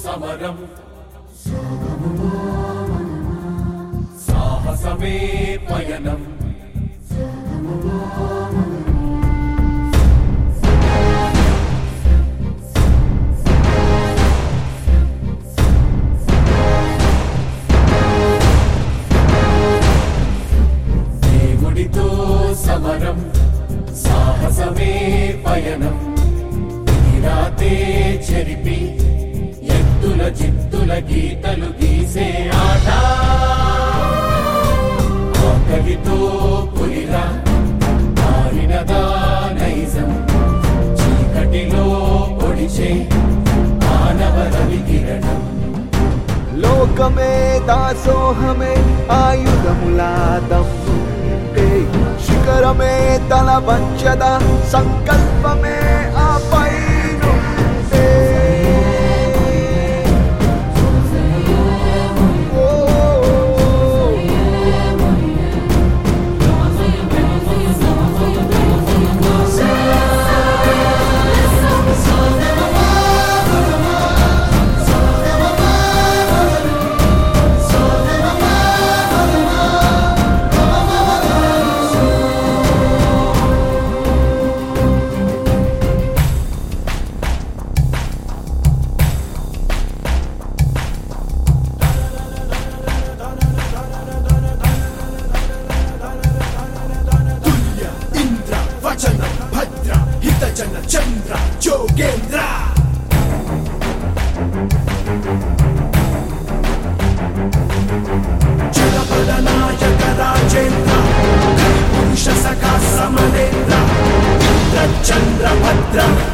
సమరం సాహసమే పయనం దేవుడితో సమరం సాహసమే పయనం రాతే చెరిపి ఎత్తుల చిత్తుల గీతలు గీసే ఆట ఆకలితో పులిరా మారినదా నైజం చీకటిలో పొడిచే మానవరవి కిరణం లోకమే దాసోహమే ఆయుధములా దమ్ముంటే శిఖరమే తల వంచద సంకల్పమే ఆ పైనుంటే భద్ర హితజన చంద్ర జోగేంద్ర జగబల నాయక రాజేంద్ర పురుష సఖా సమరేంద్ర ఇంద్ర చంద్ర భద్ర